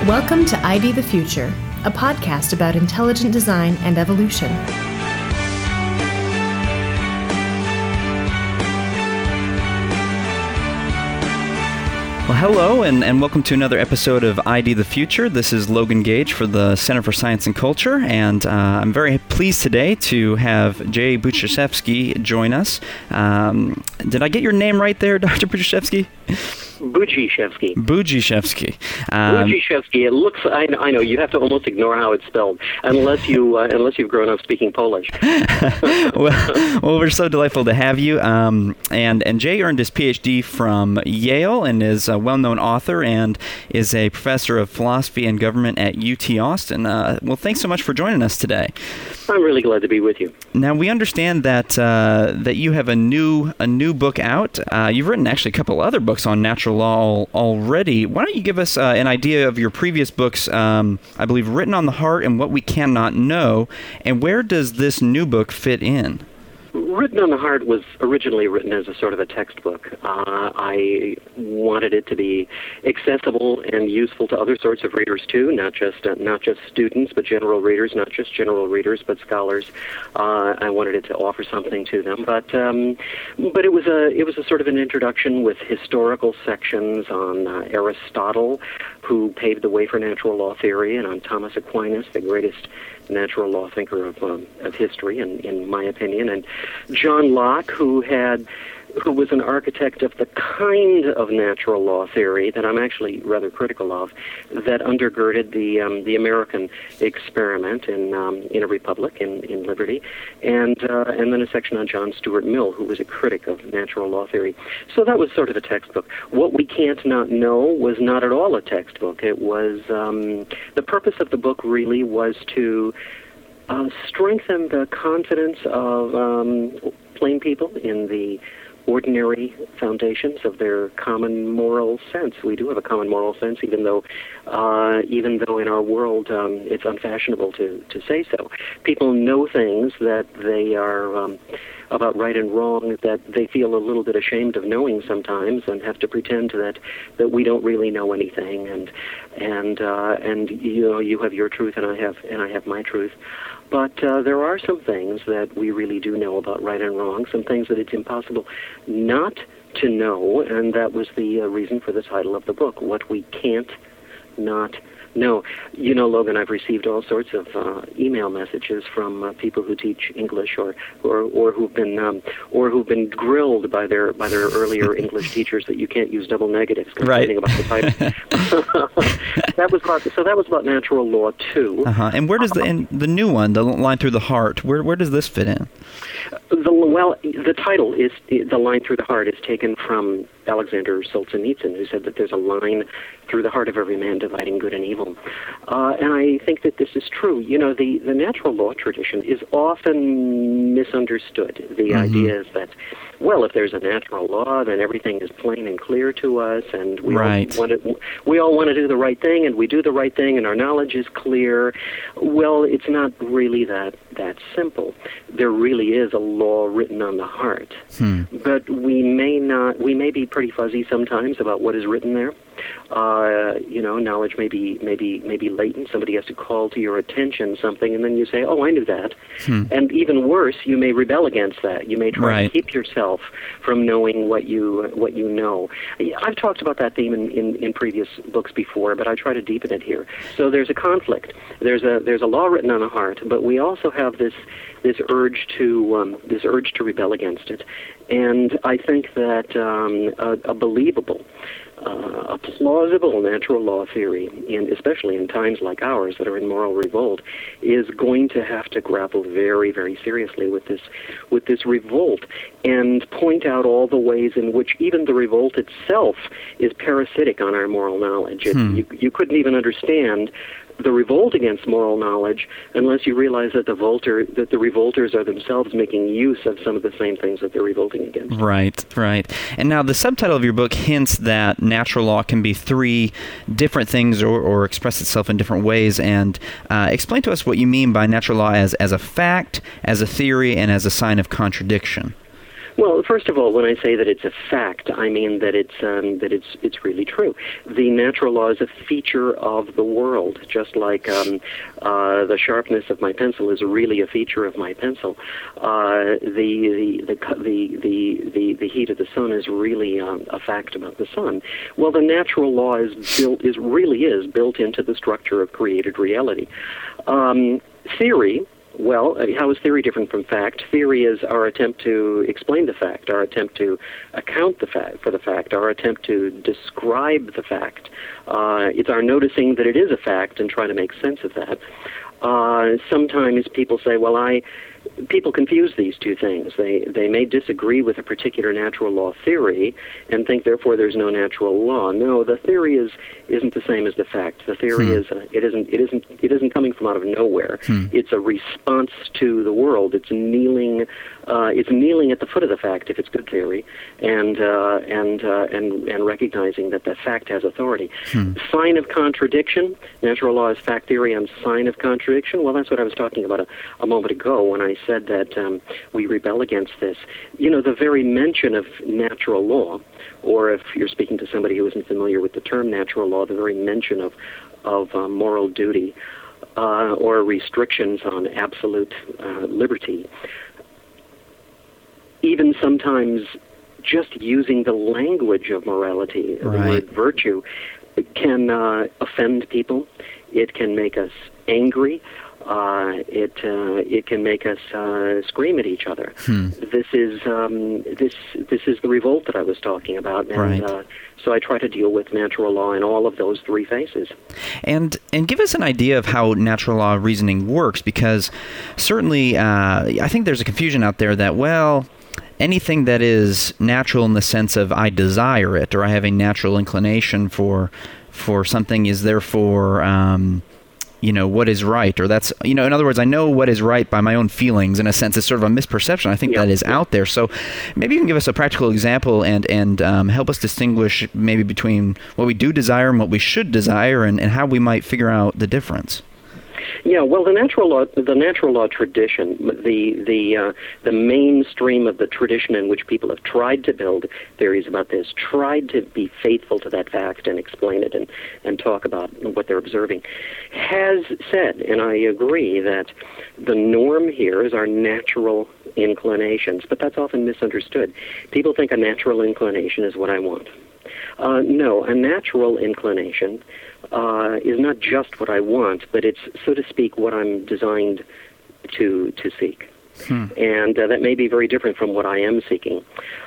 Welcome to ID the Future, a podcast about intelligent design and evolution. Well, hello, and welcome to another episode of ID the Future. This is Logan Gage for the Center for Science and Culture, and I'm very pleased today to have Jay Budziszewski join us. Did I get your name right there, Dr. Budziszewski? Budziszewski. Budziszewski. Budziszewski. It looks. I know. You have to almost ignore how it's spelled, unless you've grown up speaking Polish. well, we're so delightful to have you. And Jay earned his PhD from Yale and is a well-known author and is a professor of philosophy and government at UT Austin. Well, thanks so much for joining us today. I'm really glad to be with you. Now, we understand that that you have a new book out. You've written actually a couple other books on natural law already. Why don't you give us an idea of your previous books, I believe, Written on the Heart and What We Cannot Know, and where does this new book fit in? Written on the Heart was originally written as a sort of a textbook. I wanted it to be accessible and useful to other sorts of readers too, not just students, but general readers, not just general readers, but scholars. I wanted it to offer something to them, but it was a sort of an introduction with historical sections on Aristotle, who paved the way for natural law theory, and on Thomas Aquinas, the greatest natural law thinker of history, in my opinion, and John Locke, who was an architect of the kind of natural law theory that I'm actually rather critical of, that undergirded the American experiment in a republic, in liberty, and then a section on John Stuart Mill, who was a critic of natural law theory. So that was sort of a textbook. What We Can't Not Know was not at all a textbook. It was the purpose of the book really was to strengthen the confidence of plain people in the ordinary foundations of their common moral sense. We do have a common moral sense, even though in our world it's unfashionable to say so. People know things that they are about right and wrong that they feel a little bit ashamed of knowing sometimes, and have to pretend that we don't really know anything. And you have your truth, and I have my truth. But there are some things that we really do know about right and wrong, some things that it's impossible not to know, and that was the reason for the title of the book, What We Can't Not Know. You know, Logan, I've received all sorts of email messages from people who teach English or who've been grilled by their earlier English teachers that you can't use double negatives complaining about the title. That was about natural law too. And where does the new one, The Line Through the Heart, where does this fit in? The title is The Line Through the Heart is taken from Alexander Solzhenitsyn, who said that there's a line through the heart of every man dividing good and evil. And I think that this is true. You know, the natural law tradition is often misunderstood. The idea is that, well, if there's a natural law, then everything is plain and clear to us, and we all want to do the right thing, and we do the right thing, and our knowledge is clear. Well, it's not really that simple. There really is a law written on the heart, but we may be pretty fuzzy sometimes about what is written there. Knowledge may be latent. Somebody has to call to your attention something, and then you say, "Oh, I knew that." And even worse, you may rebel against that. You may try to keep yourself from knowing what you know. I've talked about that theme in previous books before, but I try to deepen it here. So there's a conflict. There's a law written on the heart, but we also have this urge to rebel against it. And I think that a believable, a plausible natural law theory, especially in times like ours that are in moral revolt, is going to have to grapple very, very seriously with this revolt, and point out all the ways in which even the revolt itself is parasitic on our moral knowledge. You couldn't even understand the revolt against moral knowledge unless you realize that the revolters are themselves making use of some of the same things that they're revolting against. Right. And now the subtitle of your book hints that natural law can be three different things or express itself in different ways. And explain to us what you mean by natural law as a fact, as a theory, and as a sign of contradiction. Well, first of all, when I say that it's a fact, I mean that it's really true. The natural law is a feature of the world, just like the sharpness of my pencil is really a feature of my pencil. The heat of the sun is really a fact about the sun. Well, the natural law is built into the structure of created reality. Theory. Well, how is theory different from fact? Theory is our attempt to explain the fact, our attempt to account for the fact, our attempt to describe the fact. It's our noticing that it is a fact and trying to make sense of that. Sometimes people say, people confuse these two things. They may disagree with a particular natural law theory and think therefore there's no natural law. No, the theory isn't the same as the fact. The theory it isn't coming from out of nowhere. It's a response to the world. It's kneeling at the foot of the fact if it's good theory, and recognizing that the fact has authority. Sign of contradiction. Natural law is fact theory on sign of contradiction. Well, that's what I was talking about a moment ago when I said that we rebel against this. The very mention of natural law, or if you're speaking to somebody who isn't familiar with the term natural law, the very mention of moral duty or restrictions on absolute liberty, even sometimes just using the language of morality, the word virtue, can offend people. It can make us angry. It can make us scream at each other. This is the revolt that I was talking about, and so I try to deal with natural law in all of those three phases. And give us an idea of how natural law reasoning works, because certainly I think there's a confusion out there that anything that is natural in the sense of I desire it or I have a natural inclination for something is therefore what is right, or that's, in other words, I know what is right by my own feelings. In a sense, it's sort of a misperception. I think that is out there. So maybe you can give us a practical example and help us distinguish maybe between what we do desire and what we should desire, and how we might figure out the difference. Yeah, well, the natural law tradition, the mainstream of the tradition in which people have tried to build theories about this, tried to be faithful to that fact and explain it and talk about what they're observing, has said, and I agree, that the norm here is our natural inclinations, but that's often misunderstood. People think a natural inclination is what I want. No, a natural inclination is not just what I want, but it's, so to speak, what I'm designed to seek. And that may be very different from what I am seeking.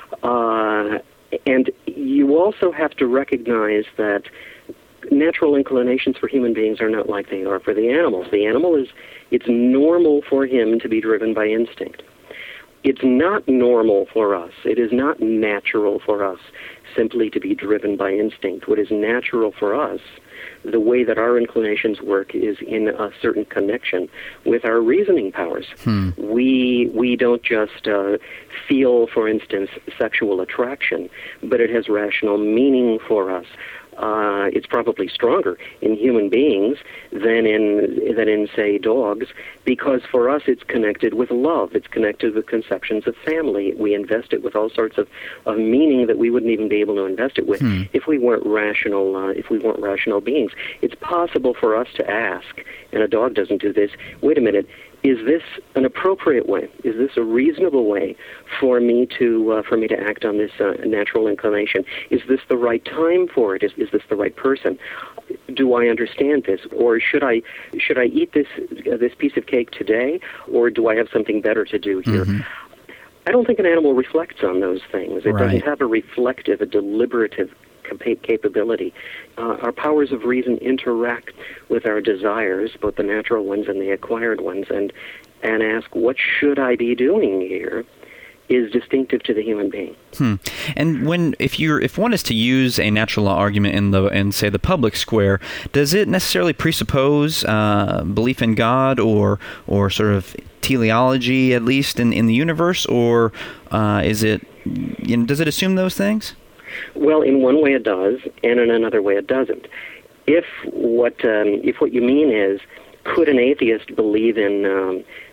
And you also have to recognize that natural inclinations for human beings are not like they are for the animals. The animal it's normal for him to be driven by instinct. It's not normal for us. It is not natural for us simply to be driven by instinct. What is natural for us, the way that our inclinations work, is in a certain connection with our reasoning powers. We don't just feel, for instance, sexual attraction, but it has rational meaning for us. It's probably stronger in human beings than in, say, dogs, because for us it's connected with love. It's connected with conceptions of family. We invest it with all sorts of meaning that we wouldn't even be able to invest it with if we weren't rational beings. It's possible for us to ask, and a dog doesn't do this, wait a minute, is this an appropriate way? Is this a reasonable way for me to act on this natural inclination? Is this the right time for it? Is this the right person? Do I understand this, or should I eat this piece of cake today, or do I have something better to do here? I don't think an animal reflects on those things. It doesn't have a deliberative capability. Our powers of reason interact with our desires, both the natural ones and the acquired ones, and ask, what should I be doing here, is distinctive to the human being. And if one is to use a natural law argument in say the public square, does it necessarily presuppose belief in God or sort of teleology, at least in the universe, or is it does it assume those things? Well, in one way it does, and in another way it doesn't. If what you mean is, could an atheist believe in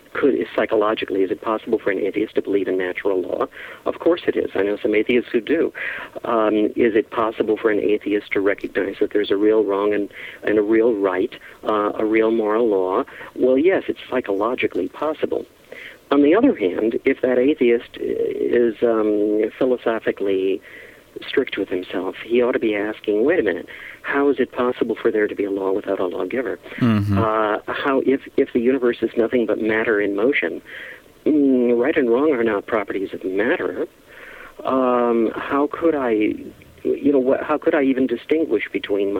psychologically, is it possible for an atheist to believe in natural law? Of course it is. I know some atheists who do. Is it possible for an atheist to recognize that there's a real wrong and a real right, a real moral law? Well, yes, it's psychologically possible. On the other hand, if that atheist is philosophically strict with himself, he ought to be asking, wait a minute, how is it possible for there to be a law without a lawgiver? Mm-hmm. How, if the universe is nothing but matter in motion, right and wrong are not properties of matter, how could I even distinguish between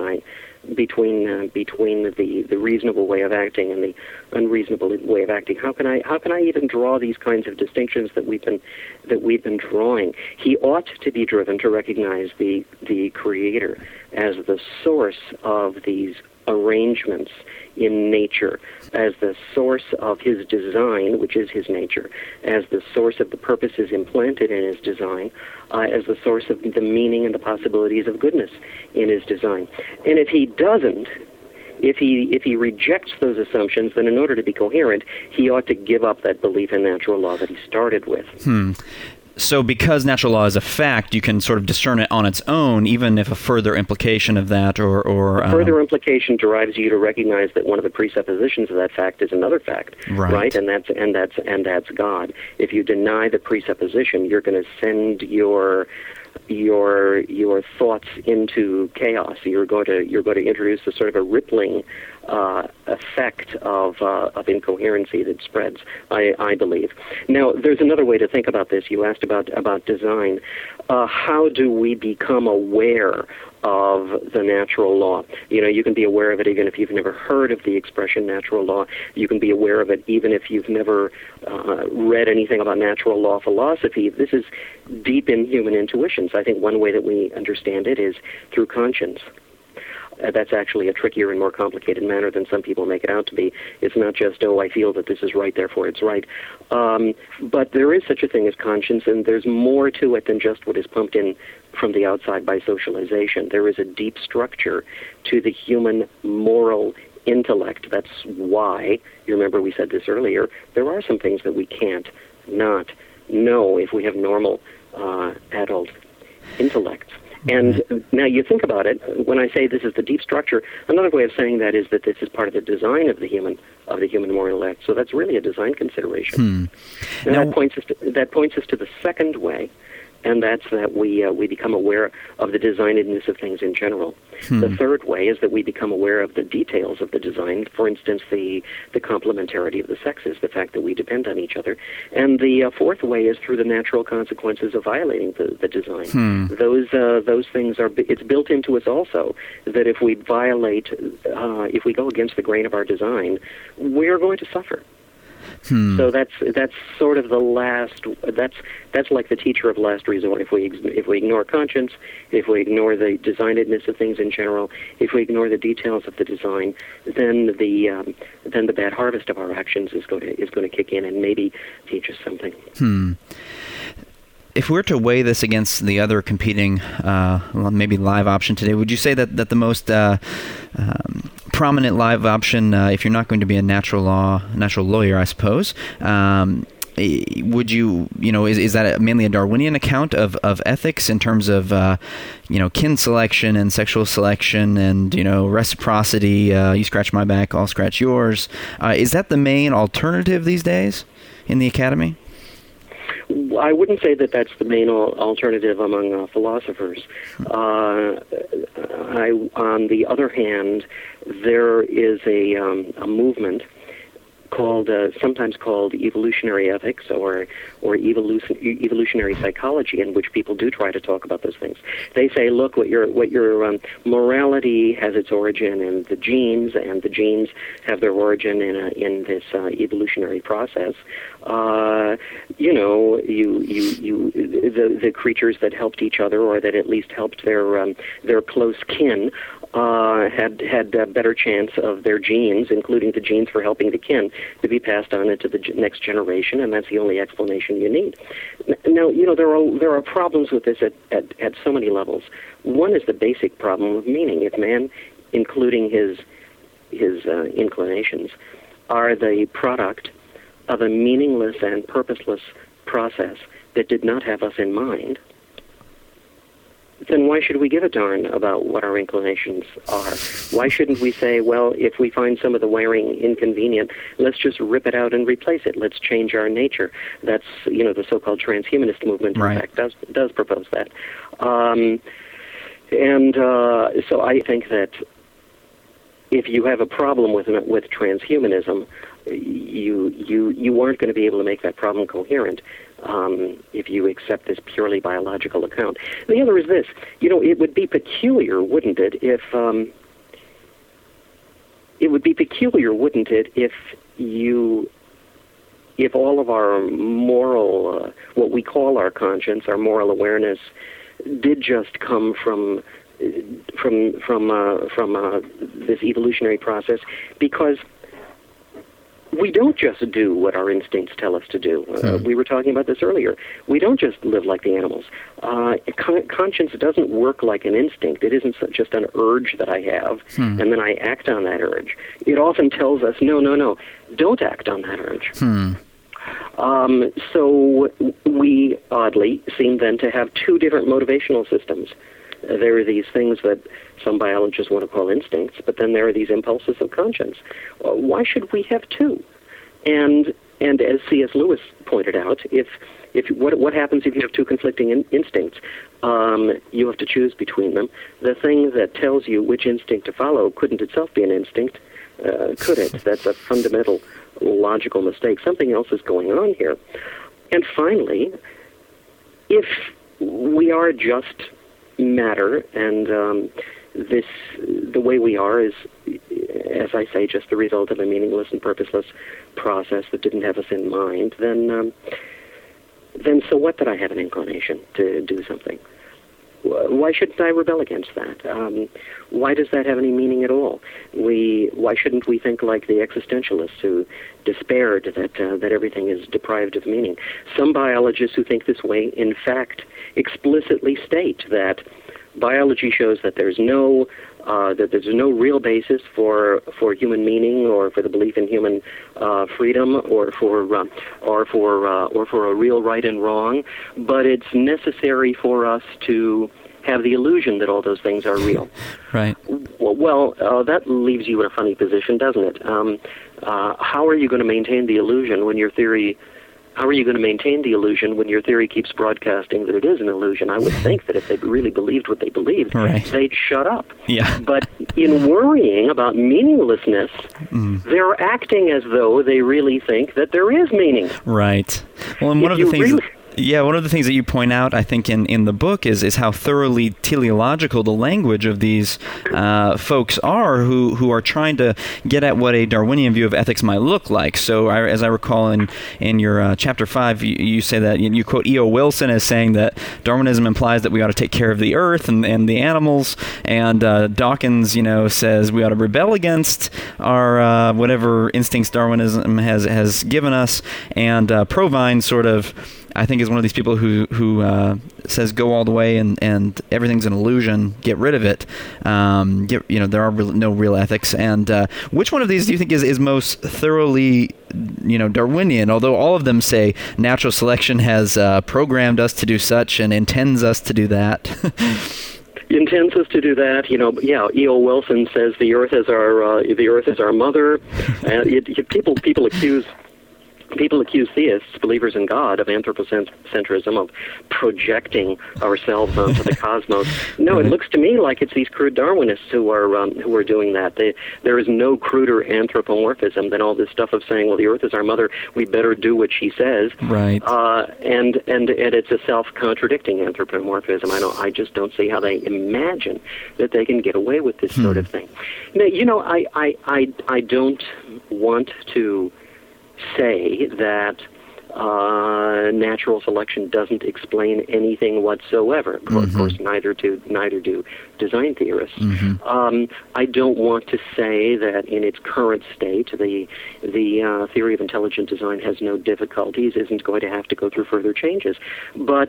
the reasonable way of acting and the unreasonable way of acting? How can I even draw these kinds of distinctions that we've been drawing? He ought to be driven to recognize the Creator as the source of these arrangements in nature, as the source of his design, which is his nature, as the source of the purposes implanted in his design, as the source of the meaning and the possibilities of goodness in his design. And if he doesn't, if he rejects those assumptions, then in order to be coherent, he ought to give up that belief in natural law that he started with. So because natural law is a fact, you can sort of discern it on its own, even if a further implication of that or further implication drives you to recognize that one of the presuppositions of that fact is another fact, right? And that's God. If you deny the presupposition, you're going to send your thoughts into chaos. You're going to introduce a sort of a rippling effect of incoherency that spreads, I believe. Now, there's another way to think about this. You asked about design. How do we become aware of the natural law? You can be aware of it even if you've never heard of the expression natural law. You can be aware of it even if you've never read anything about natural law philosophy. This is deep in human intuitions. I think one way that we understand it is through conscience. That's actually a trickier and more complicated manner than some people make it out to be. It's not just, I feel that this is right, therefore it's right. But there is such a thing as conscience, and there's more to it than just what is pumped in from the outside by socialization. There is a deep structure to the human moral intellect. That's why, you remember we said this earlier, there are some things that we can't not know if we have normal adult intellects. And now you think about it, when I say this is the deep structure, another way of saying that is that this is part of the design of the human moral act. So that's really a design consideration. And that points us to the second way, and that's that we become aware of the designedness of things in general. The third way is that we become aware of the details of the design, for instance, the complementarity of the sexes, the fact that we depend on each other. And the fourth way is through the natural consequences of violating the design. Those things it's built into us also, that if we violate, if we go against the grain of our design, we're going to suffer. So that's sort of the last. That's like the teacher of last resort. If we ignore conscience, if we ignore the designedness of things in general, if we ignore the details of the design, then the bad harvest of our actions is going to kick in and maybe teach us something. If we were to weigh this against the other competing, maybe live option today, would you say that the most prominent live option, if you're not going to be a natural lawyer, I suppose, would you, is that mainly a Darwinian account of ethics in terms of, kin selection and sexual selection and, reciprocity, you scratch my back, I'll scratch yours? Is that the main alternative these days in the academy? I wouldn't say that that's the main alternative among philosophers. On the other hand, there is a movement sometimes called evolutionary ethics or evolutionary psychology, in which people do try to talk about those things. They say, look, what your morality has its origin in the genes, and the genes have their origin in this evolutionary process. The creatures that helped each other, or that at least helped their close kin, had a better chance of their genes, including the genes for helping the kin, to be passed on into the next generation, and that's the only explanation you need. Now, there are problems with this at so many levels. One is the basic problem of meaning. If man, including his inclinations, are the product of a meaningless and purposeless process that did not have us in mind, then why should we give a darn about what our inclinations are? Why shouldn't we say, well, if we find some of the wiring inconvenient, let's just rip it out and replace it. Let's change our nature. That's, the so-called transhumanist movement, in fact, does propose that. So I think that if you have a problem with transhumanism, you aren't going to be able to make that problem coherent if you accept this purely biological account. And the other is this: it would be peculiar, wouldn't it, if if all of our moral, what we call our conscience, our moral awareness, did just come from this evolutionary process, because we don't just do what our instincts tell us to do. We were talking about this earlier. We don't just live like the animals. Conscience doesn't work like an instinct. It isn't just an urge that I have, and then I act on that urge. It often tells us, no, don't act on that urge. So we, oddly, seem then to have two different motivational systems. There are these things that some biologists want to call instincts, but then there are these impulses of conscience. Why should we have two? And as C.S. Lewis pointed out, what happens if you have two conflicting instincts? You have to choose between them. The thing that tells you which instinct to follow couldn't itself be an instinct, could it? That's a fundamental logical mistake. Something else is going on here. And finally, if we are just matter, and the way we are is, as I say, just the result of a meaningless and purposeless process that didn't have us in mind, then so what that I have an inclination to do something? Why shouldn't I rebel against that? Why does that have any meaning at all? Why shouldn't we think like the existentialists who despaired that everything is deprived of meaning? Some biologists who think this way, in fact, explicitly state that biology shows that there's no real basis for human meaning, or for the belief in human freedom, or for a real right and wrong, but it's necessary for us to have the illusion that all those things are real. Right. Well, that leaves you in a funny position, doesn't it? How are you going to maintain the illusion when your theory? How are you going to maintain the illusion when your theory keeps broadcasting that it is an illusion? I would think that if they really believed what they believed, they'd shut up. Yeah. But in worrying about meaninglessness, they're acting as though they really think that there is meaning. Right. Well, and one of the things... one of the things that you point out, I think, in the book is how thoroughly teleological the language of these folks are who are trying to get at what a Darwinian view of ethics might look like. So, as I recall in your Chapter 5, you say that, you quote E.O. Wilson as saying that Darwinism implies that we ought to take care of the earth and the animals, and Dawkins, says we ought to rebel against our whatever instincts Darwinism has given us, and Provine sort of, I think, is one of these people who says go all the way and everything's an illusion, get rid of it. There are no real ethics. And which one of these do you think is most thoroughly, Darwinian? Although all of them say natural selection has programmed us to do such and intends us to do that. Intends us to do that, E.O. Wilson says the earth is our mother. People accuse theists, believers in God, of anthropocentrism, of projecting ourselves onto the cosmos. No, it looks to me like it's these crude Darwinists who are doing that. There is no cruder anthropomorphism than all this stuff of saying, well, the earth is our mother, we better do what she says. Right. And it's a self-contradicting anthropomorphism. I just don't see how they imagine that they can get away with this sort of thing. Now, I don't want to say that natural selection doesn't explain anything whatsoever. Of course, neither do design theorists. I don't want to say that in its current state, the theory of intelligent design has no difficulties, isn't going to have to go through further changes. But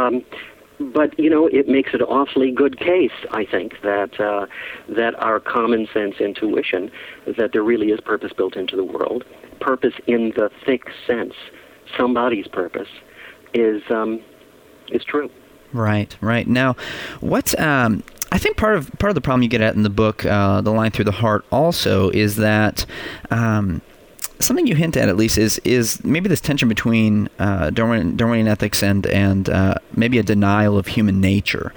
it makes an awfully good case, I think, that our common sense intuition that there really is purpose built into the world, purpose in the thick sense, somebody's purpose, is true. Right. Now, what's I think part of the problem you get at in the book, The Line Through the Heart, also is that something you hint at least, is maybe this tension between Darwinian ethics and maybe a denial of human nature.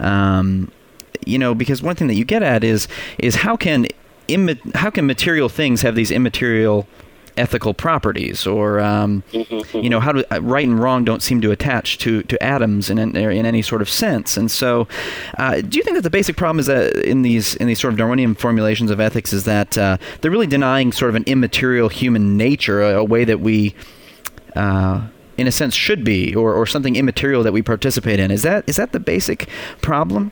Because one thing that you get at is how can material things have these immaterial ethical properties, or how do right and wrong don't seem to attach to atoms in any sort of sense. And so, do you think that the basic problem is that in these sort of Darwinian formulations of ethics is that they're really denying sort of an immaterial human nature, a way that we, in a sense, should be, or something immaterial that we participate in? Is that the basic problem?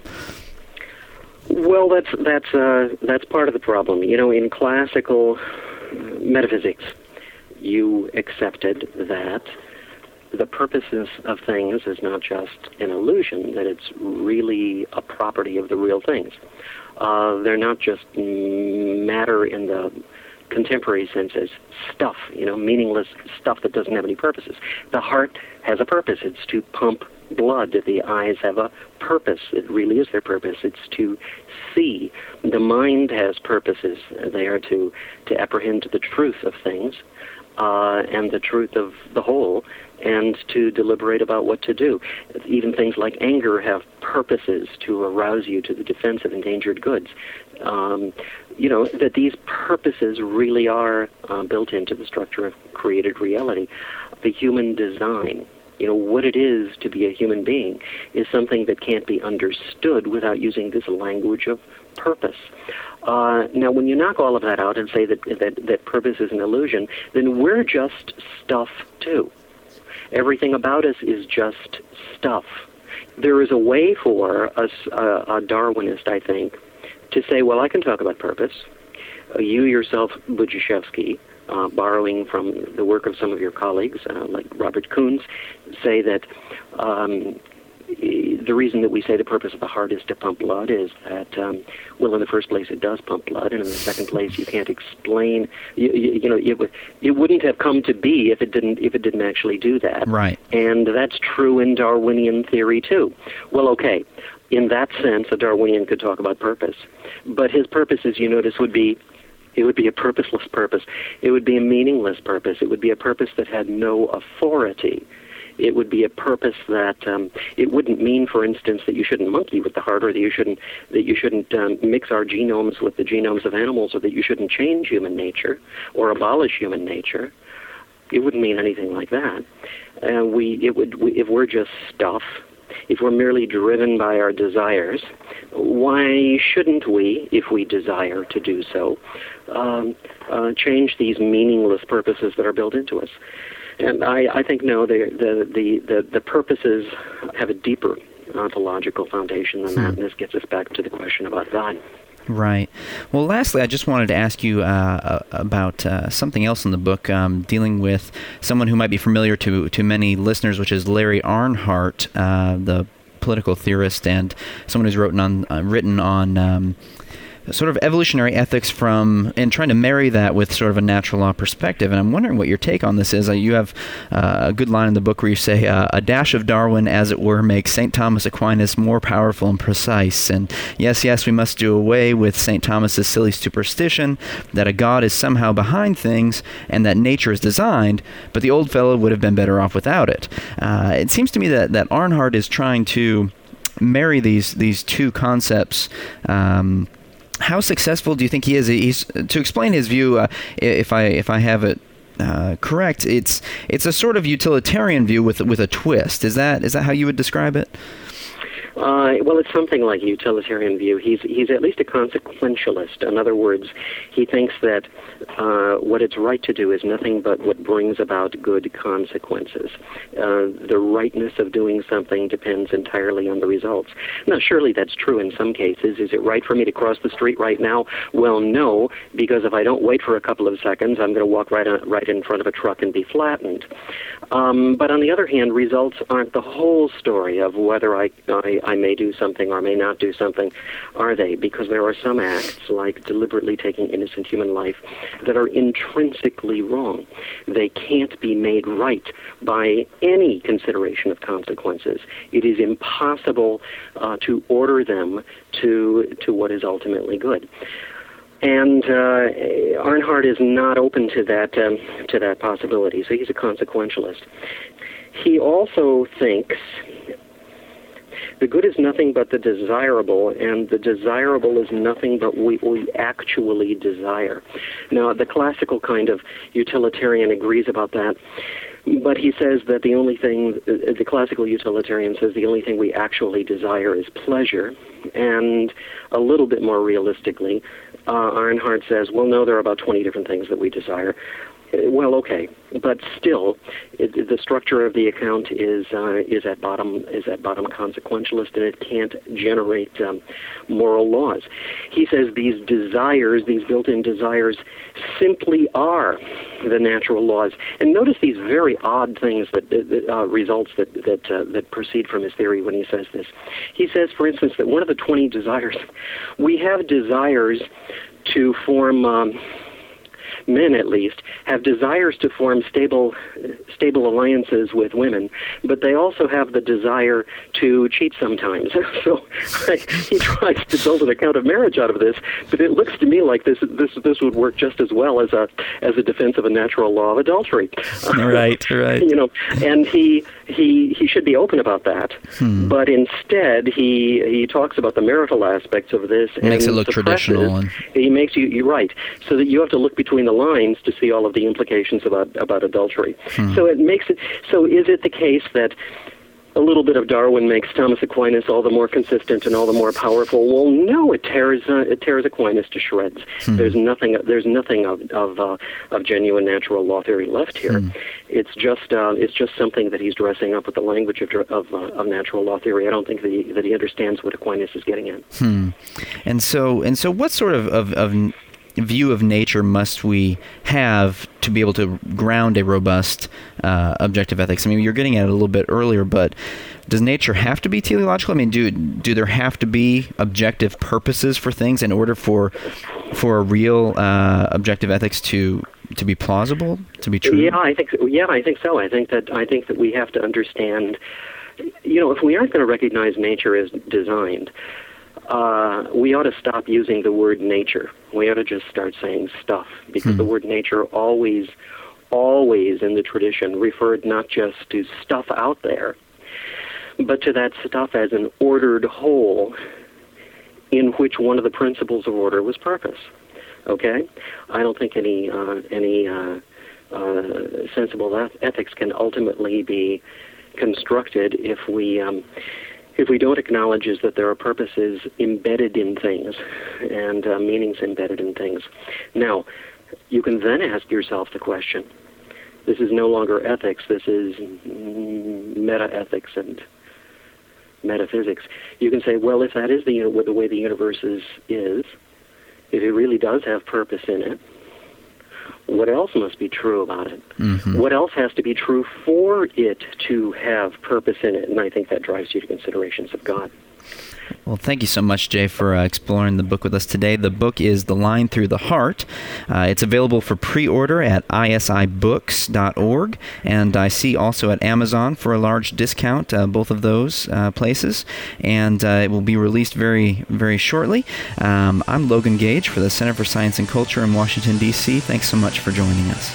Well, that's part of the problem. In classical metaphysics, you accepted that the purposes of things is not just an illusion, that it's really a property of the real things. They're not just matter in the contemporary sense as stuff, meaningless stuff that doesn't have any purposes. The heart has a purpose. It's to pump blood. The eyes have a purpose. It really is their purpose. It's to see. The mind has purposes. They are to apprehend the truth of things and the truth of the whole, and to deliberate about what to do. Even things like anger have purposes to arouse you to the defense of endangered goods. That these purposes really are built into the structure of created reality. The human design, what it is to be a human being, is something that can't be understood without using this language of purpose. Now, when you knock all of that out and say that purpose is an illusion, then we're just stuff too. Everything about us is just stuff. There is a way for a Darwinist, I think, to say, well, I can talk about purpose. You yourself, Budziszewski, borrowing from the work of some of your colleagues, like Robert Koons, say that the reason that we say the purpose of the heart is to pump blood is that, in the first place, it does pump blood, and in the second place, you can't explain. It wouldn't have come to be if it didn't actually do that. Right. And that's true in Darwinian theory too. Well, okay. In that sense, a Darwinian could talk about purpose, but his purpose, as you notice, would be a purposeless purpose. It would be a meaningless purpose. It would be a purpose that had no authority. It would be a purpose that it wouldn't mean, for instance, that you shouldn't monkey with the heart, or that you shouldn't mix our genomes with the genomes of animals, or that you shouldn't change human nature or abolish human nature. It wouldn't mean anything like that. If we're just stuff, if we're merely driven by our desires, why shouldn't we, if we desire to do so, change these meaningless purposes that are built into us? And I think, no, the purposes have a deeper ontological foundation than that, and this gets us back to the question about God. Right. Well, lastly, I just wanted to ask you about something else in the book, dealing with someone who might be familiar to many listeners, which is Larry Arnhart, the political theorist, and someone who's written on sort of evolutionary ethics and trying to marry that with sort of a natural law perspective. And I'm wondering what your take on this is. You have a good line in the book where you say, a dash of Darwin, as it were, makes St. Thomas Aquinas more powerful and precise. And yes, we must do away with St. Thomas's silly superstition that a God is somehow behind things and that nature is designed, but the old fellow would have been better off without it. It seems to me that Arnhart is trying to marry these two concepts. How successful do you think he is? He's to explain his view. If I have it correct, it's a sort of utilitarian view with a twist. Is that how you would describe it? Well, it's something like a utilitarian view. He's at least a consequentialist. In other words, he thinks that what it's right to do is nothing but what brings about good consequences. The rightness of doing something depends entirely on the results. Now, surely that's true in some cases. Is it right for me to cross the street right now? Well, no, because if I don't wait for a couple of seconds, I'm going to walk right in front of a truck and be flattened. But on the other hand, results aren't the whole story of whether I may do something or may not do something, are they? Because there are some acts, like deliberately taking innocent human life, that are intrinsically wrong. They can't be made right by any consideration of consequences. It is impossible to order them to what is ultimately good. And Arnhart is not open to that possibility, so he's a consequentialist. He also thinks the good is nothing but the desirable, and the desirable is nothing but what we actually desire. Now, the classical kind of utilitarian agrees about that, but he says that the classical utilitarian says the only thing we actually desire is pleasure, and a little bit more realistically, Arnhart says, well, no, there are about 20 different things that we desire. Well, okay, but still, the structure of the account is at bottom consequentialist, and it can't generate moral laws. He says these desires, these built-in desires, simply are the natural laws. And notice these very odd things results that proceed from his theory when he says this. He says, for instance, that one of the 20 desires, we have desires to form. Men, at least, have desires to form stable alliances with women, but they also have the desire to cheat sometimes. So he tries to build an account of marriage out of this, but it looks to me like this would work just as well as a defense of a natural law of adultery. Right. And he should be open about that, but instead he talks about the marital aspects of this. And makes it look traditional. He makes you're right, so that you have to look between the lines to see all of the implications about adultery. So it makes it. So is it the case that a little bit of Darwin makes Thomas Aquinas all the more consistent and all the more powerful? Well, no, it tears Aquinas to shreds. There's nothing of genuine natural law theory left here. It's just something that he's dressing up with the language of natural law theory. I don't think that he understands what Aquinas is getting at. And so what sort of view of nature must we have to be able to ground a robust objective ethics? I mean, you're getting at it a little bit earlier, but does nature have to be teleological? I mean, do there have to be objective purposes for things in order for a real objective ethics to be plausible, to be true? Yeah, I think so. I think that we have to understand. If we aren't going to recognize nature as designed, we ought to stop using the word nature. We ought to just start saying stuff, because the word nature always in the tradition referred not just to stuff out there, but to that stuff as an ordered whole in which one of the principles of order was purpose. Okay? I don't think any sensible ethics can ultimately be constructed if we don't acknowledge is that there are purposes embedded in things and meanings embedded in things. Now, you can then ask yourself the question, this is no longer ethics, this is meta-ethics and metaphysics. You can say, well, if that is the way the universe is, if it really does have purpose in it, what else must be true about it? What else has to be true for it to have purpose in it? And I think that drives you to considerations of God. Well, thank you so much, Jay, for exploring the book with us today. The book is The Line Through the Heart. It's available for pre-order at isibooks.org, and I see also at Amazon for a large discount, both of those places, and it will be released very, very shortly. I'm Logan Gage for the Center for Science and Culture in Washington, D.C. Thanks so much for joining us.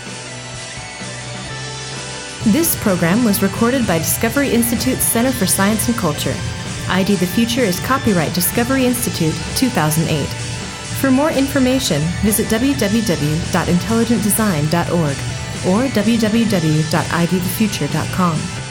This program was recorded by Discovery Institute's Center for Science and Culture. ID the Future is copyright Discovery Institute 2008. For more information, visit www.intelligentdesign.org or www.idthefuture.com.